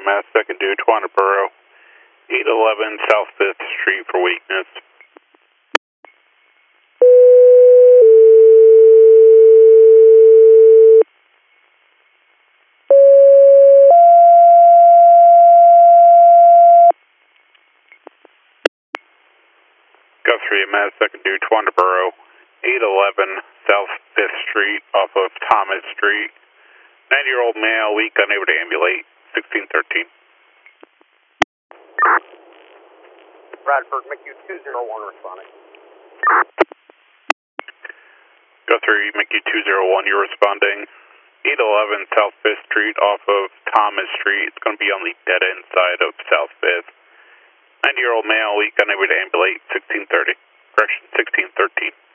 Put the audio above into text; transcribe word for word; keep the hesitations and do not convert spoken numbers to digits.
E M S, second due, Twanaboro, eight eleven South fifth Street for weakness. Guthrie E M S, second due, Twanaboro, eight eleven South fifth Street off of Thomas Street. ninety-year-old male, weak, unable to ambulate, sixteen thirteen. Bradford, M C U two zero one responding. Guthrie, M C U two zero one, you're responding. eight eleven South fifth Street off of Thomas Street. It's going to be on the dead end side of South fifth. ninety-year-old male, weak, unable to ambulate, sixteen thirty. Correction, sixteen thirteen.